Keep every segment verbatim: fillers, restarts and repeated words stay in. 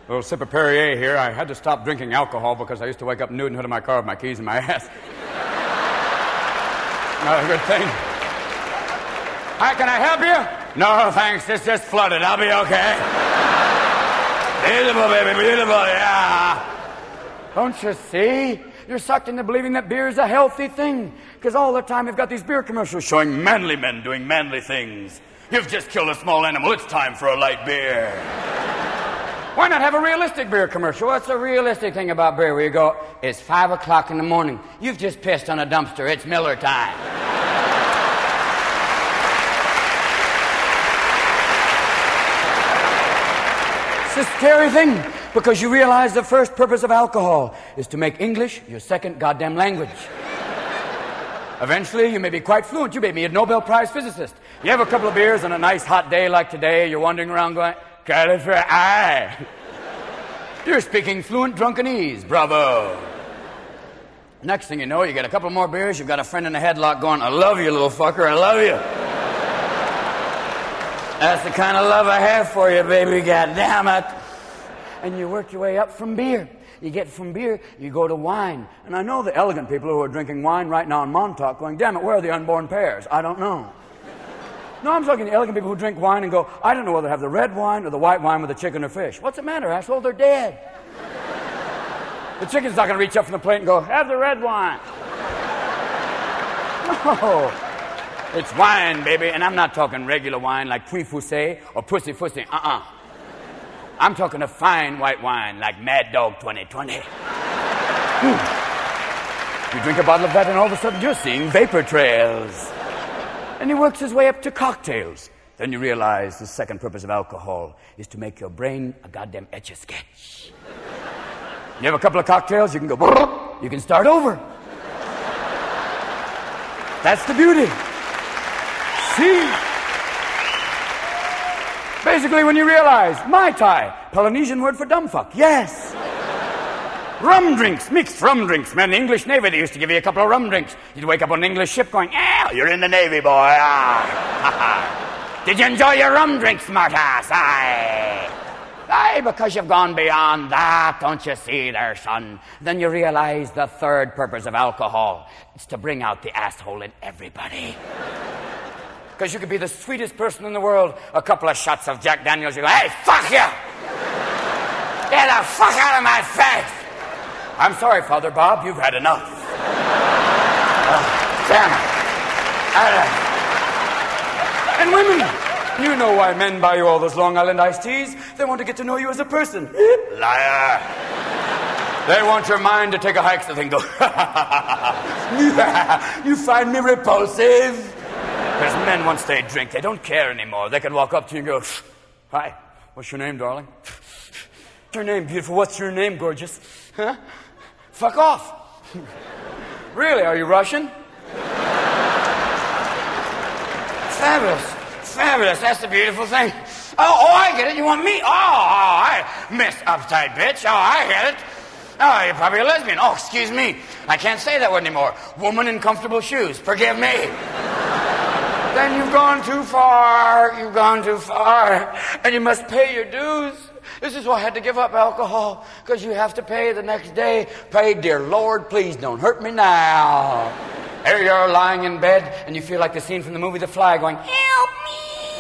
A little sip of Perrier here. I had to stop drinking alcohol because I used to wake up nude in the hood of my car with my keys in my ass. Not a good thing. Hi, can I help you? No, thanks. It's just flooded. I'll be okay. Beautiful, baby, beautiful, yeah. Don't you see? You're sucked into believing that beer is a healthy thing. Because all the time you've got these beer commercials showing manly men doing manly things. You've just killed a small animal. It's time for a light beer. Why not have a realistic beer commercial? What's the realistic thing about beer where you go, it's five o'clock in the morning. You've just pissed on a dumpster. It's Miller time. It's a scary thing because you realize the first purpose of alcohol is to make English your second goddamn language. Eventually, you may be quite fluent. You may be a Nobel Prize physicist. You have a couple of beers on a nice hot day like today. You're wandering around going, California, aye. You're speaking fluent drunkenese. Bravo. Next thing you know, you get a couple more beers. You've got a friend in a headlock going, I love you, little fucker. I love you. That's the kind of love I have for you, baby. God damn it. And you work your way up from beer. You get from beer, you go to wine. And I know the elegant people who are drinking wine right now in Montauk going, damn it, where are the unborn pears? I don't know. No, I'm talking to elegant people who drink wine and go, I don't know whether to have the red wine or the white wine with the chicken or fish. What's the matter, asshole? They're dead. The chicken's not going to reach up from the plate and go, have the red wine. No. It's wine, baby. And I'm not talking regular wine like Puy Foussé or Pussy Fussy. Uh-uh. I'm talking a fine white wine like Mad Dog twenty twenty. You drink a bottle of that and all of a sudden you're seeing vapor trails. And he works his way up to cocktails. Then you realize the second purpose of alcohol is to make your brain a goddamn etch-a-sketch. You have a couple of cocktails, you can go, you can start over. That's the beauty. See? Basically, when you realize, Mai Tai, Polynesian word for dumb fuck. Yes. Rum drinks, mixed rum drinks. Man, the English Navy, they used to give you a couple of rum drinks. You'd wake up on an English ship going, ah, you're in the Navy, boy. Ah. Did you enjoy your rum drinks, smartass? Aye. Aye, because you've gone beyond that, don't you see there, son? Then you realize the third purpose of alcohol is to bring out the asshole in everybody. Because you could be the sweetest person in the world, a couple of shots of Jack Daniels, you go, hey, fuck you! Get the fuck out of my face! I'm sorry, Father Bob, you've had enough. Oh, damn it. And women, you know why men buy you all those Long Island iced teas. They want to get to know you as a person. Liar. They want your mind to take a hike so they can go, you find me repulsive? Because men, once they drink, they don't care anymore. They can walk up to you and go, hi, what's your name, darling? What's your name, beautiful? What's your name, gorgeous? Huh? Fuck off. Really, are you Russian? Fabulous. Fabulous. That's the beautiful thing. Oh, oh, I get it. You want me? Oh, oh, I miss uptight bitch. Oh, I get it. Oh, you're probably a lesbian. Oh, excuse me. I can't say that word anymore. Woman in comfortable shoes. Forgive me. Then you've gone too far. You've gone too far. And you must pay your dues. This is why I had to give up alcohol. Because you have to pay the next day. Pray, dear Lord, please don't hurt me now. Here you're lying in bed and you feel like the scene from the movie The Fly going, help me.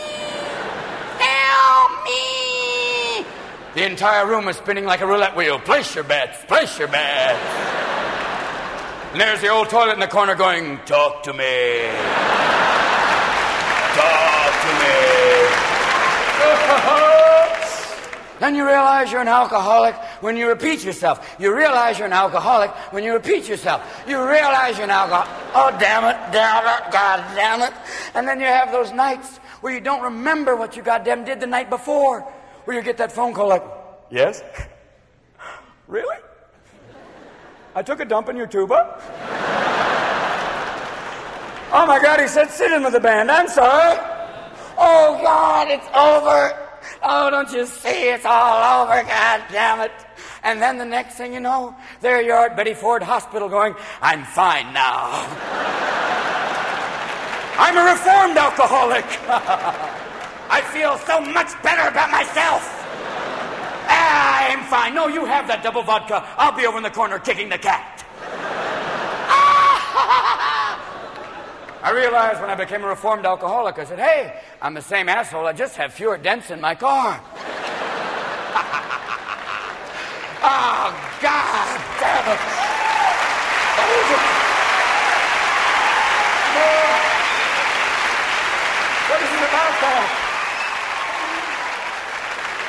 Help me. The entire room is spinning like a roulette wheel. Place your bets. Place your bets. And there's the old toilet in the corner going, talk to me. Talk to me. Then you realize you're an alcoholic when you repeat yourself. You realize you're an alcoholic when you repeat yourself. You realize you're an alcoholic. Oh, damn it, damn it, God damn it. And then you have those nights where you don't remember what you goddamn did the night before. Where you get that phone call like, yes? Really? I took a dump in your tuba? Oh, my God, he said sit in with the band. I'm sorry. Oh, God, it's over. Oh, don't you see? It's all over. God damn it. And then the next thing you know, there you are at Betty Ford Hospital going, I'm fine now. I'm a reformed alcoholic. I feel so much better about myself. I'm fine. No, you have that double vodka. I'll be over in the corner kicking the cat. I realized when I became a reformed alcoholic, I said, hey, I'm the same asshole. I just have fewer dents in my car. Oh, God damn it. What is it about that?